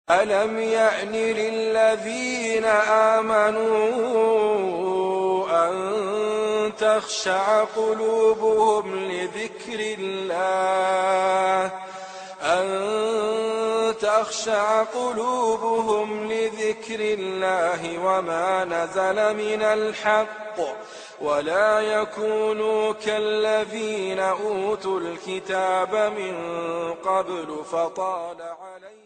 ألم يأن للذين آمنوا أن تخشع قلوبهم لذكر الله وما نزل من الحق ولا يكونوا كالذين أوتوا الكتاب من قبل فطال عليهم.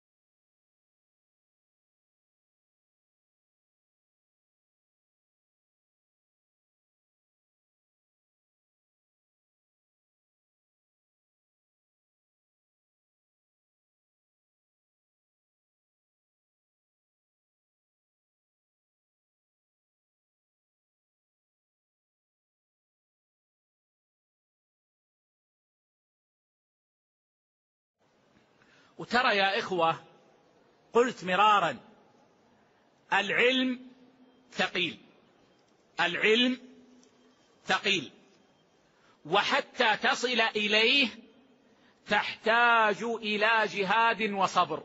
وترى يا إخوة، قلت مرارا، العلم ثقيل، العلم ثقيل، وحتى تصل إليه تحتاج إلى جهاد وصبر،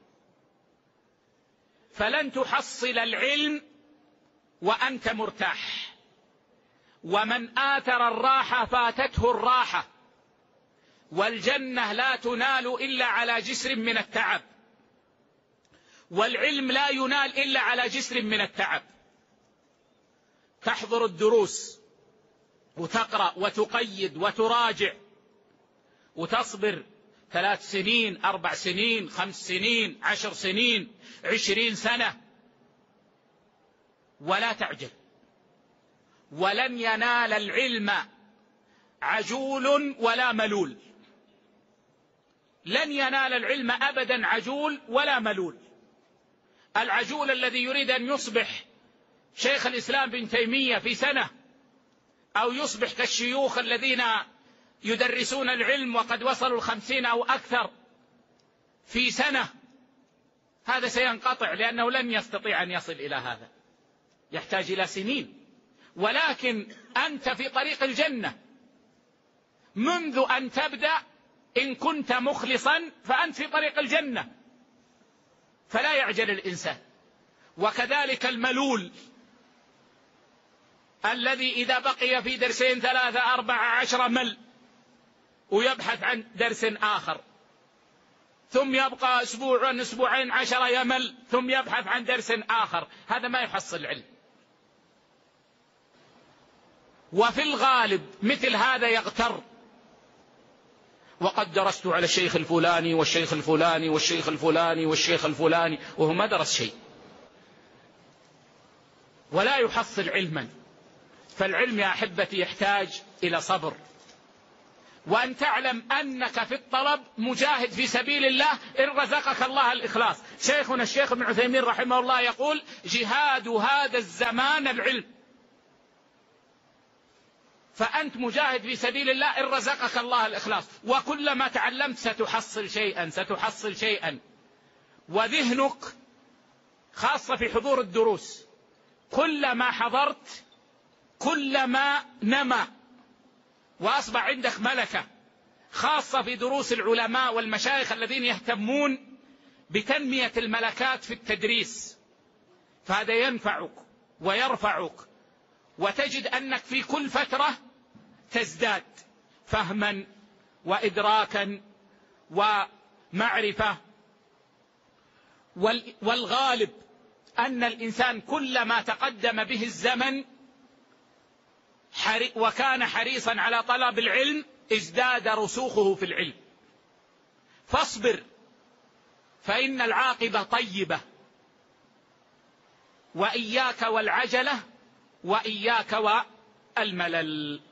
فلن تحصل العلم وأنت مرتاح، ومن آثر الراحة فاتته الراحة، والجنة لا تنال إلا على جسر من التعب، والعلم لا ينال إلا على جسر من التعب. تحضر الدروس وتقرأ وتقيد وتراجع وتصبر 3 سنين 4 سنين 5 سنين 10 سنين 20 سنة، ولا تعجل. ولن ينال العلم عجول ولا ملول، لن ينال العلم أبدا عجول ولا ملول. العجول الذي يريد أن يصبح شيخ الإسلام بن تيمية في سنة، أو يصبح كالشيوخ الذين يدرسون العلم وقد وصلوا 50 أو أكثر في سنة، هذا سينقطع، لأنه لن يستطيع أن يصل إلى هذا، يحتاج إلى سنين. ولكن أنت في طريق الجنة منذ أن تبدأ، إن كنت مخلصا فأنت في طريق الجنة، فلا يعجل الإنسان. وكذلك الملول الذي إذا بقي في 2 3 4 10 مل، ويبحث عن درس آخر، ثم يبقى أسبوع 2 10 يمل، ثم يبحث عن درس آخر، هذا ما يحصل العلم. وفي الغالب مثل هذا يغتر، وقد درست على الشيخ الفلاني والشيخ الفلاني والشيخ الفلاني والشيخ الفلاني، وهو ما درس شيء، ولا يحصل علما. فالعلم يا أحبتي يحتاج إلى صبر، وأن تعلم أنك في الطلب مجاهد في سبيل الله إن رزقك الله الإخلاص. شيخنا الشيخ ابن عثيمين رحمه الله يقول: جهاد هذا الزمان العلم. فأنت مجاهد في سبيل الله إن رزقك الله الإخلاص، وكلما تعلمت ستحصل شيئا ستحصل شيئا. وذهنك خاصة في حضور الدروس، كلما حضرت كلما نمى، وأصبح عندك ملكة، خاصة في دروس العلماء والمشايخ الذين يهتمون بتنمية الملكات في التدريس، فهذا ينفعك ويرفعك، وتجد أنك في كل فترة تزداد فهما وإدراكا ومعرفة. والغالب أن الإنسان كلما تقدم به الزمن وكان حريصا على طلب العلم ازداد رسوخه في العلم. فاصبر فإن العاقبة طيبة، وإياك والعجلة، وإياك والملل.